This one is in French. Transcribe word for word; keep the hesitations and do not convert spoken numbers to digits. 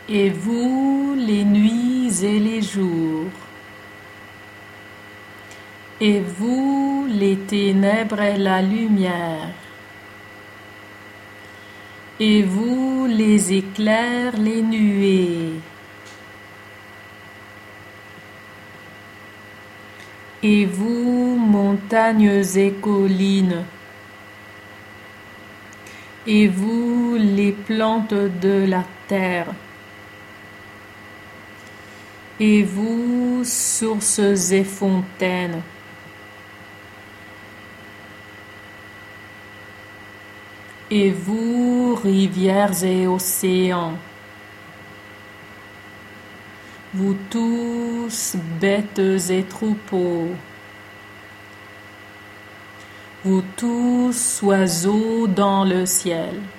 Et vous, les nuits et les jours. Et vous, les ténèbres et la lumière. Et vous, les éclairs, les nuées. Et vous, montagnes et collines. Et vous, les plantes de la terre. Et vous, sources et fontaines. Et vous, rivières et océans. Vous tous, bêtes et troupeaux. Vous tous, oiseaux dans le ciel.